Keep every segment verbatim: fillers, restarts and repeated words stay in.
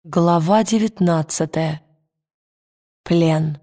Глава девятнадцатая. Плен.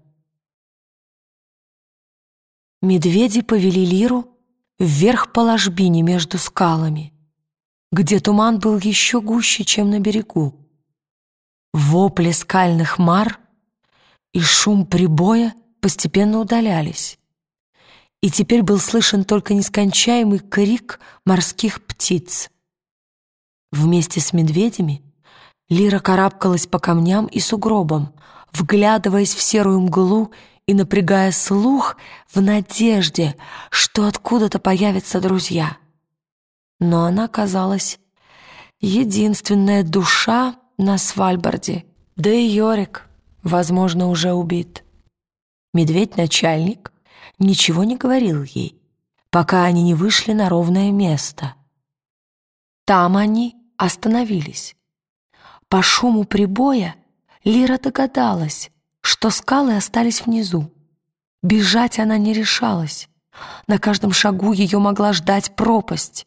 Медведи повели Лиру вверх по ложбине между скалами, где туман был еще гуще, чем на берегу. Вопли скальных мар и шум прибоя постепенно удалялись, и теперь был слышен только нескончаемый крик морских птиц. Вместе с медведями Лира карабкалась по камням и сугробам, вглядываясь в серую мглу и напрягая слух в надежде, что откуда-то появятся друзья. Но она казалась единственная душа на Свальбарде, да и Йорик, возможно, уже убит. Медведь-начальник ничего не говорил ей, пока они не вышли на ровное место. Там они остановились. По шуму прибоя Лира догадалась, что скалы остались внизу. Бежать она не решалась. На каждом шагу ее могла ждать пропасть.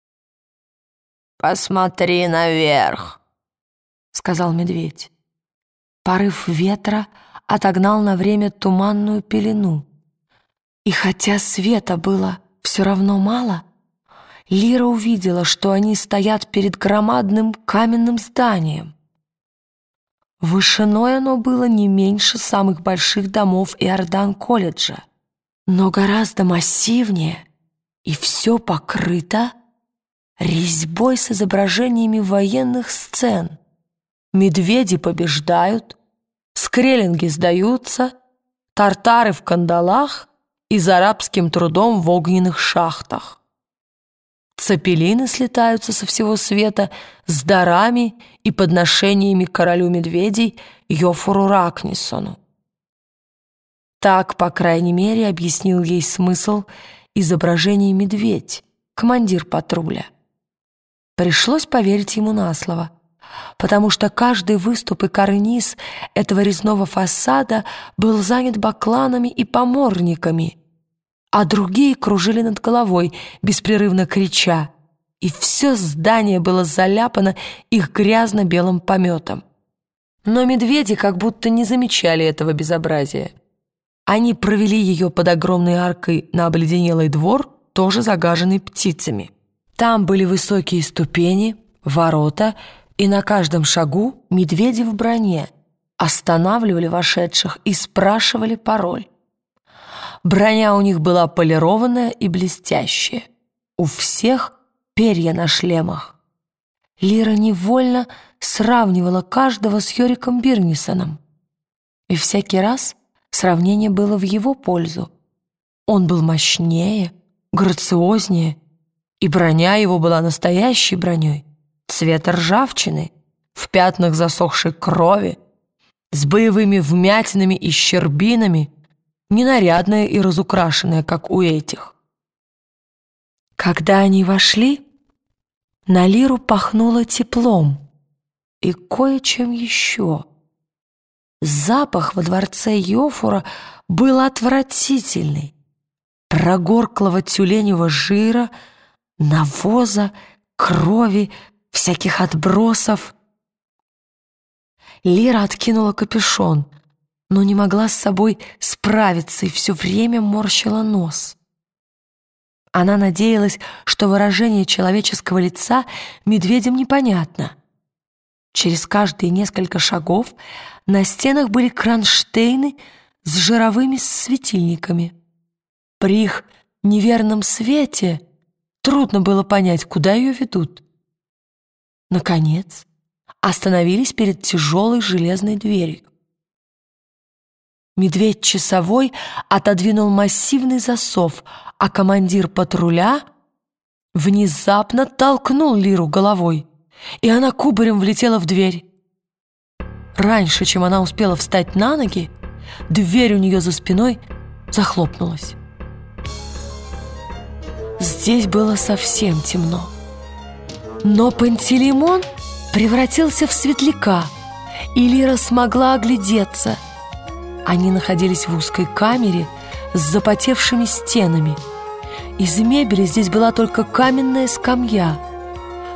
«Посмотри наверх», — сказал медведь. Порыв ветра отогнал на время туманную пелену. И хотя света было все равно мало, Лира увидела, что они стоят перед громадным каменным зданием. Вышиной оно было не меньше самых больших домов Иордан-колледжа, но гораздо массивнее, и все покрыто резьбой с изображениями военных сцен. Медведи побеждают, скреллинги сдаются, тартары в кандалах и за рабским трудом в огненных шахтах. Цепелины слетаются со всего света с дарами и подношениями королю медведей Йофуру Ракнисону. Так, по крайней мере, объяснил ей смысл изображения медведь, командир патруля. Пришлось поверить ему на слово, потому что каждый выступ и карниз этого резного фасада был занят бакланами и поморниками, а другие кружили над головой, беспрерывно крича, и все здание было заляпано их грязно-белым пометом. Но медведи как будто не замечали этого безобразия. Они провели ее под огромной аркой на обледенелый двор, тоже загаженный птицами. Там были высокие ступени, ворота, и на каждом шагу медведи в броне останавливали вошедших и спрашивали пароль. Броня у них была полированная и блестящая. У всех перья на шлемах. Лира невольно сравнивала каждого с Йориком Бирнисоном. И всякий раз сравнение было в его пользу. Он был мощнее, грациознее, и броня его была настоящей броней, цвета ржавчины, в пятнах засохшей крови, с боевыми вмятинами и щербинами, ненарядная и разукрашенная, как у этих. Когда они вошли, на Лиру пахнуло теплом и кое-чем еще. Запах во дворце Йофура был отвратительный. Прогорклого тюленевого жира, навоза, крови, всяких отбросов. Лира откинула капюшон, но не могла с собой справиться и все время морщила нос. Она надеялась, что выражение человеческого лица медведям непонятно. Через каждые несколько шагов на стенах были кронштейны с жировыми светильниками. При их неверном свете трудно было понять, куда ее ведут. Наконец, остановились перед тяжелой железной дверью. Медведь-часовой отодвинул массивный засов, а командир патруля внезапно толкнул Лиру головой, и она кубарем влетела в дверь. Раньше, чем она успела встать на ноги, дверь у нее за спиной захлопнулась. Здесь было совсем темно. Но Пантелеймон превратился в светляка, и Лира смогла оглядеться. Они находились в узкой камере с запотевшими стенами. Из мебели здесь была только каменная скамья.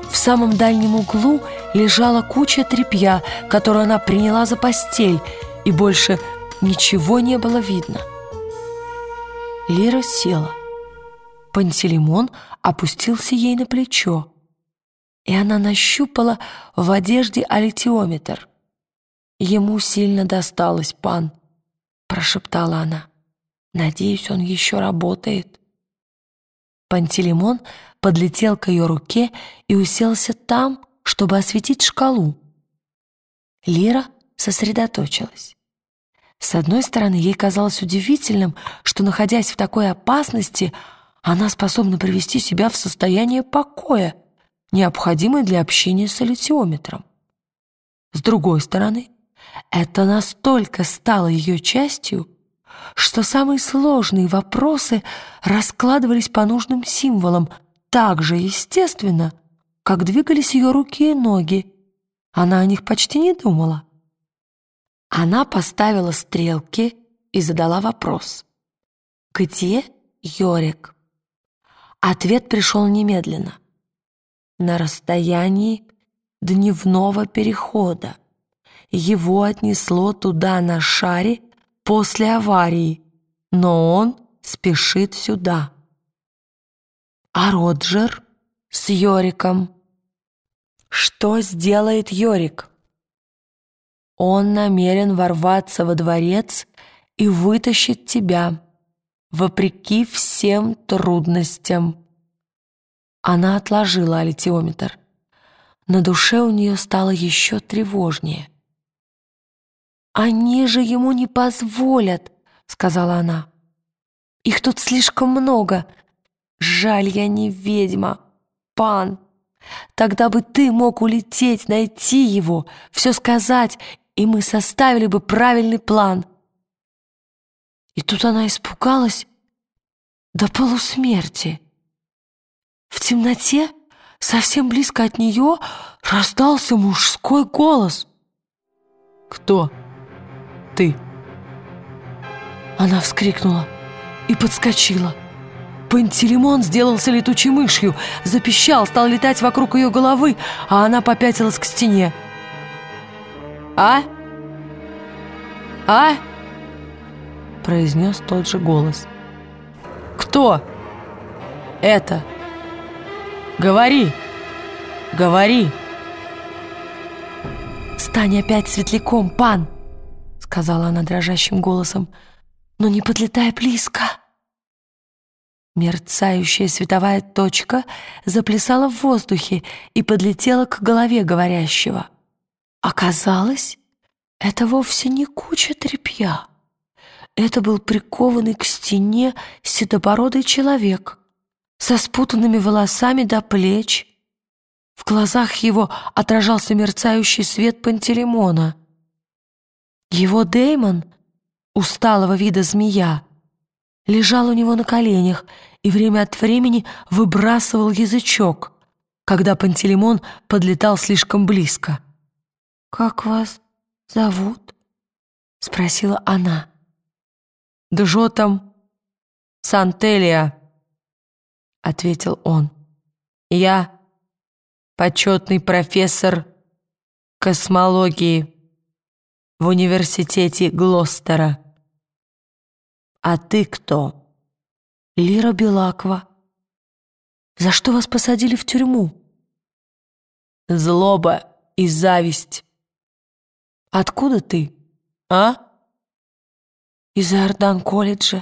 В самом дальнем углу лежала куча тряпья, которую она приняла за постель, и больше ничего не было видно. Лира села. Пантелеймон опустился ей на плечо, и она нащупала в одежде аллитиометр. «Ему сильно досталось, пан», — прошептала она. «Надеюсь, он еще работает». Пантелеймон подлетел к ее руке и уселся там, чтобы осветить шкалу. Лира сосредоточилась. С одной стороны, ей казалось удивительным, что, находясь в такой опасности, она способна привести себя в состояние покоя, необходимое для общения с аллитиометром. С другой стороны, это настолько стало ее частью, что самые сложные вопросы раскладывались по нужным символам так же естественно, как двигались ее руки и ноги. Она о них почти не думала. Она поставила стрелки и задала вопрос: «Где Йорик?» Ответ пришел немедленно. «На расстоянии дневного перехода. Его отнесло туда на шаре после аварии, но он спешит сюда». «А Роджер с Йориком?» «Что сделает Йорик?» «Он намерен ворваться во дворец и вытащить тебя, вопреки всем трудностям». Она отложила аллитиометр. На душе у нее стало еще тревожнее. «Они же ему не позволят», — сказала она. «Их тут слишком много. Жаль, я не ведьма, пан. Тогда бы ты мог улететь, найти его, все сказать, и мы составили бы правильный план». И тут она испугалась до полусмерти. В темноте, совсем близко от нее, раздался мужской голос. «Кто ты?» Она вскрикнула и подскочила. Пантелеймон сделался летучей мышью, запищал, стал летать вокруг ее головы, а она попятилась к стене. «А? А?» — произнес тот же голос. «Кто это? Говори! Говори!» «Стань опять светляком, пан!» — сказала она дрожащим голосом. «Но не подлетай близко!» Мерцающая световая точка заплясала в воздухе и подлетела к голове говорящего. Оказалось, это вовсе не куча тряпья. Это был прикованный к стене седобородый человек со спутанными волосами до плеч. В глазах его отражался мерцающий свет Пантелеймона. Его Дэймон, усталого вида змея, лежал у него на коленях и время от времени выбрасывал язычок, когда Пантелеймон подлетал слишком близко. «Как вас зовут?» — спросила она. «Джотом Сантелия», — ответил он. «Я почетный профессор космологии в университете Глостера. А ты кто?» «Лира Белаква». «За что вас посадили в тюрьму?» «Злоба и зависть». «Откуда ты?» «А?» «Из Иордан-колледжа».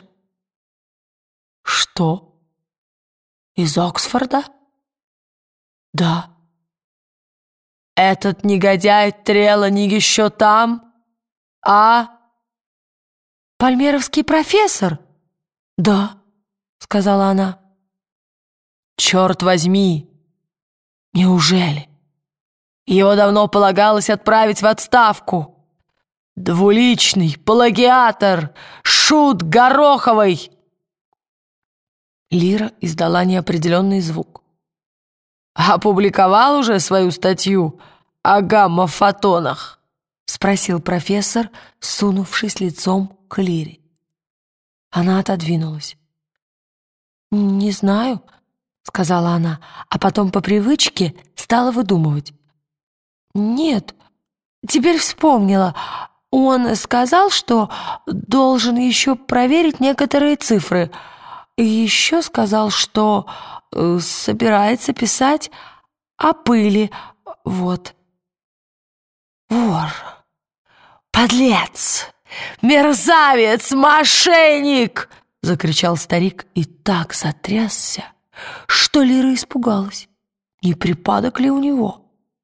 «Что? Из Оксфорда?» «Да». «Этот негодяй Трелани еще там? А?» «Пальмеровский профессор?» «Да», — сказала она. «Черт возьми! Неужели?» Его давно полагалось отправить в отставку. Двуличный, плагиатор, шут Гороховой!» Лира издала неопределенный звук. «Опубликовал уже свою статью о гамма-фотонах?» — спросил профессор, сунувшись лицом к Лире. Она отодвинулась. «Не знаю», сказала она, а потом по привычке стала выдумывать. «Нет, теперь вспомнила. Он сказал, что должен еще проверить некоторые цифры. И еще сказал, что э, собирается писать о пыли. Вот». «Вор! Подлец! Мерзавец! Мошенник!» — закричал старик и так затрясся, что Лира испугалась, не припадок ли у него.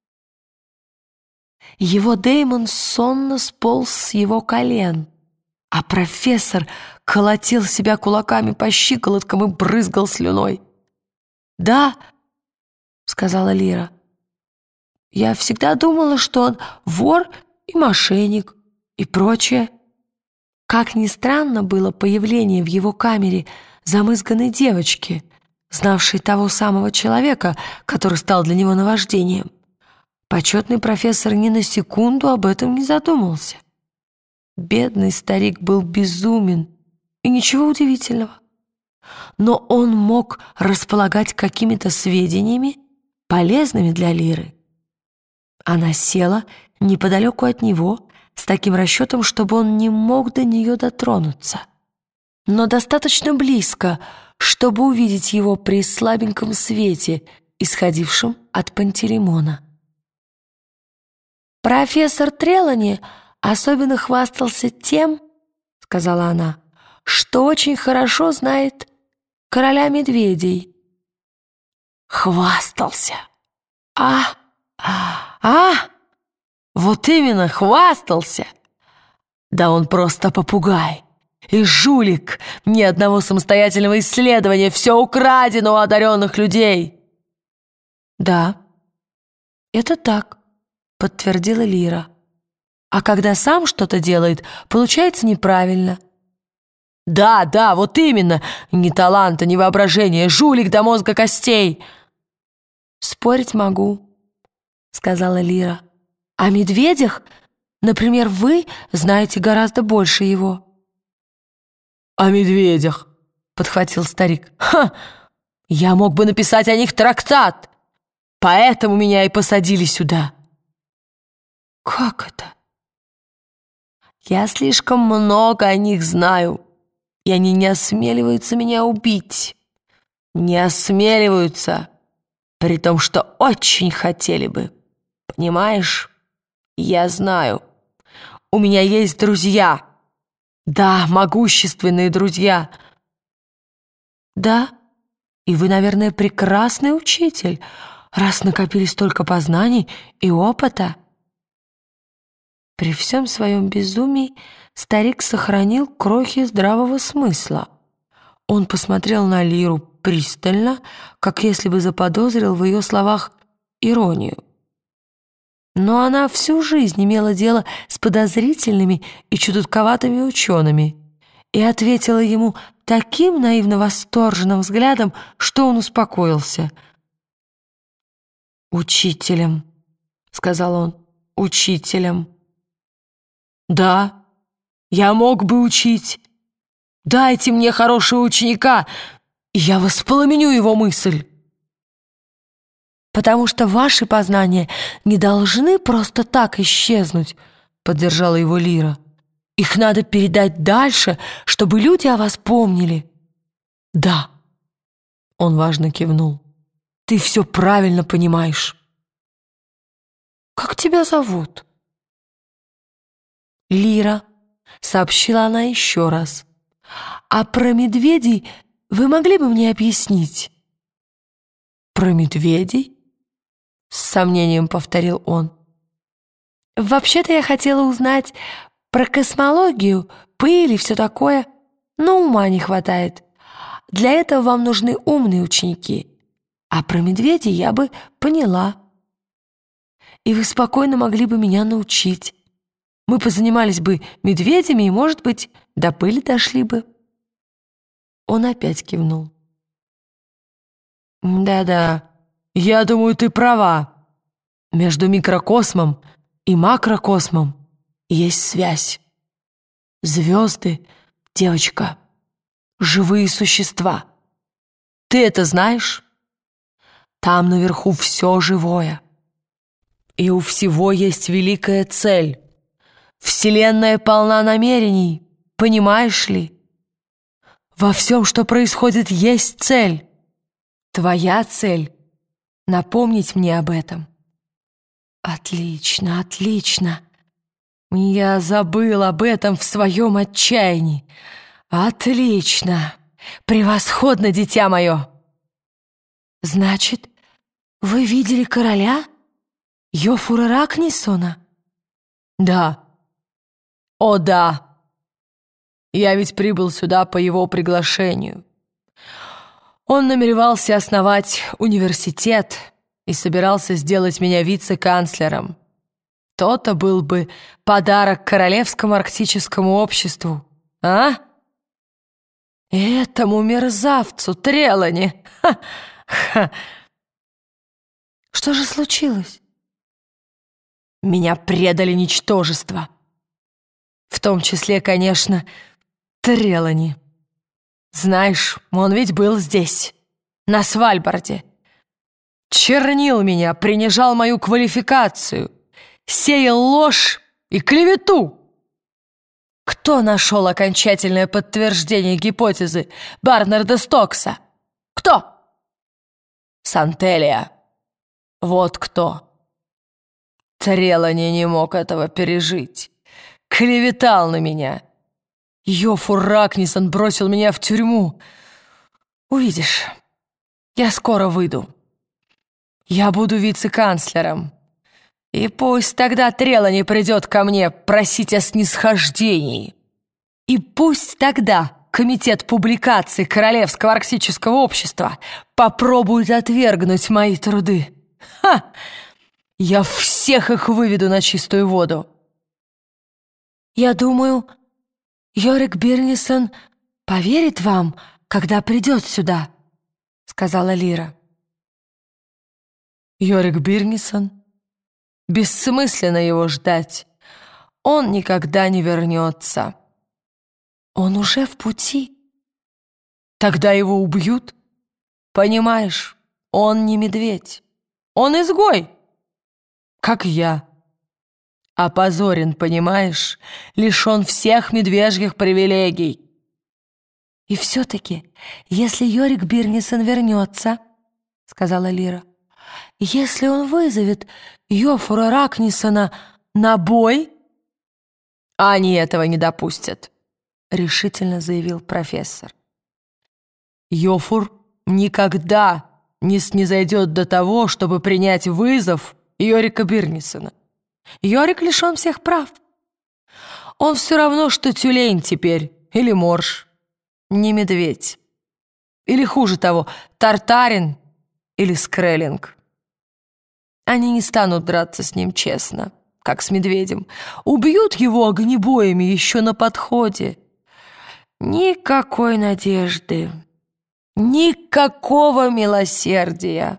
Его Дэймон сонно сполз с его колен, а профессор колотил себя кулаками по щиколоткам и брызгал слюной. «Да», — сказала Лира, — «я всегда думала, что он вор и мошенник и прочее». Как ни странно было появление в его камере замызганной девочки, знавшей того самого человека, который стал для него наваждением, почетный профессор ни на секунду об этом не задумался. Бедный старик был безумен, и ничего удивительного. Но он мог располагать какими-то сведениями, полезными для Лиры. Она села неподалеку от него с таким расчетом, чтобы он не мог до нее дотронуться, но достаточно близко, чтобы увидеть его при слабеньком свете, исходившем от Пантелеймона. «Профессор Трелани особенно хвастался тем, — сказала она, — что очень хорошо знает короля медведей». «Хвастался? А, а, а, вот именно, хвастался! Да он просто попугай и жулик, ни одного самостоятельного исследования, все украдено у одаренных людей». «Да, это так», — подтвердила Лира. «А когда сам что-то делает, получается неправильно». «Да, да, вот именно, ни таланта, ни воображения, жулик до мозга костей». «Спорить могу», — сказала Лира. «О медведях, например, вы знаете гораздо больше его». «О медведях», — подхватил старик. «Ха! Я мог бы написать о них трактат, поэтому меня и посадили сюда». «Как это?» «Я слишком много о них знаю, и они не осмеливаются меня убить. Не осмеливаются, при том, что очень хотели бы. Понимаешь? Я знаю. У меня есть друзья. Да, могущественные друзья». «Да, и вы, наверное, прекрасный учитель, раз накопили столько познаний и опыта». При всем своем безумии старик сохранил крохи здравого смысла. Он посмотрел на Лиру пристально, как если бы заподозрил в ее словах иронию. Но она всю жизнь имела дело с подозрительными и чудотковатыми учеными и ответила ему таким наивно-восторженным взглядом, что он успокоился. «Учителем», — сказал он, — «учителем». «Да, я мог бы учить. Дайте мне хорошего ученика, и я воспламеню его мысль». «Потому что ваши познания не должны просто так исчезнуть», — поддержала его Лира. «Их надо передать дальше, чтобы люди о вас помнили». «Да», — он важно кивнул, — «ты все правильно понимаешь». «Как тебя зовут?» «Лира», — сообщила она еще раз. «А про медведей вы могли бы мне объяснить?» «Про медведей?» — с сомнением повторил он. «Вообще-то я хотела узнать про космологию, пыль и все такое, но ума не хватает. Для этого вам нужны умные ученики, а про медведей я бы поняла. И вы спокойно могли бы меня научить. Мы позанимались бы медведями и, может быть, до пыли дошли бы». Он опять кивнул. «Да-да, я думаю, ты права. Между микрокосмом и макрокосмом есть связь. Звезды, девочка, живые существа. Ты это знаешь?» Там наверху все живое. И у всего есть великая цель. Вселенная полна намерений, понимаешь ли? Во всем, что происходит, есть цель. Твоя цель — напомнить мне об этом. Отлично, отлично. Я забыл об этом в своем отчаянии. Отлично. Превосходно, дитя мое. Значит, вы видели короля? Йофура Ракнисона? Да. О, да. Я ведь прибыл сюда по его приглашению. Он намеревался основать университет и собирался сделать меня вице-канцлером. То-то был бы подарок Королевскому арктическому обществу, а? Этому мерзавцу Трелани! Ха-ха! Что же случилось? Меня предали ничтожество. В том числе, конечно, Трелани. Знаешь, он ведь был здесь, на Свальбарде. Чернил меня, принижал мою квалификацию, сеял ложь и клевету. Кто нашел окончательное подтверждение гипотезы Барнарда Стокса? Кто? Сантелия. Вот кто. Трелани не мог этого пережить. Клеветал на меня. Йофур Ракнисон бросил меня в тюрьму. Увидишь, я скоро выйду. Я буду вице-канцлером. И пусть тогда Трелани придет ко мне просить о снисхождении. И пусть тогда комитет публикаций Королевского арктического общества попробует отвергнуть мои труды. Ха! Я всех их выведу на чистую воду. Я думаю, Йорик Бирнисон поверит вам, когда придет сюда, сказала Лира. Йорик Бирнисон? Бессмысленно его ждать. Он никогда не вернется. Он уже в пути. Тогда его убьют? Понимаешь, он не медведь. Он изгой, как я. Опозорен, понимаешь, лишен всех медвежьих привилегий. И все-таки, если Йорик Бирнисон вернется, сказала Лира, если он вызовет Йофура Ракнисона на бой, они этого не допустят, решительно заявил профессор. Йофур никогда не снизойдет до того, чтобы принять вызов Йорика Бирнисона. Йорик лишен всех прав. Он все равно, что тюлень теперь, или морж, не медведь. Или хуже того, тартарин или скреллинг. Они не станут драться с ним честно, как с медведем. Убьют его огнебоями еще на подходе. Никакой надежды, никакого милосердия.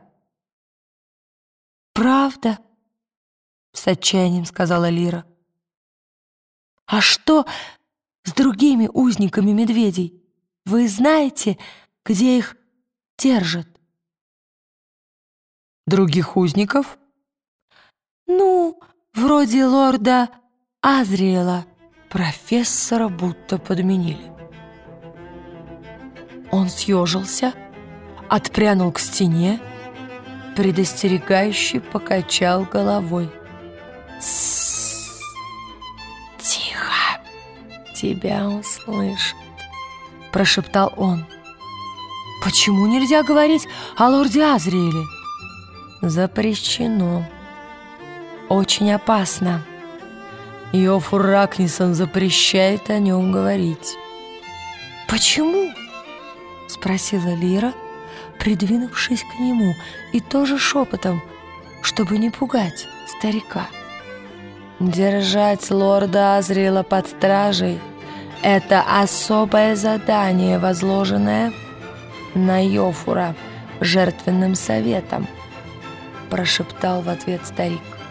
«Правда?» — с отчаянием сказала Лира. «А что с другими узниками медведей? Вы знаете, где их держат?» «Других узников?» «Ну, вроде лорда Азриэла». Профессора будто подменили. Он съежился, отпрянул к стене, предостерегающе покачал головой. «Тссс! Тихо! Тебя услышат!» — прошептал он. «Почему нельзя говорить о лорде Азриэле?» «Запрещено. Очень опасно. Йофур Ракнисон запрещает о нем говорить». «Почему?» — спросила Лира, придвинувшись к нему, и тоже шепотом, чтобы не пугать старика. «Держать лорда Азриэла под стражей — это особое задание, возложенное на Йофура жертвенным советом», — прошептал в ответ старик.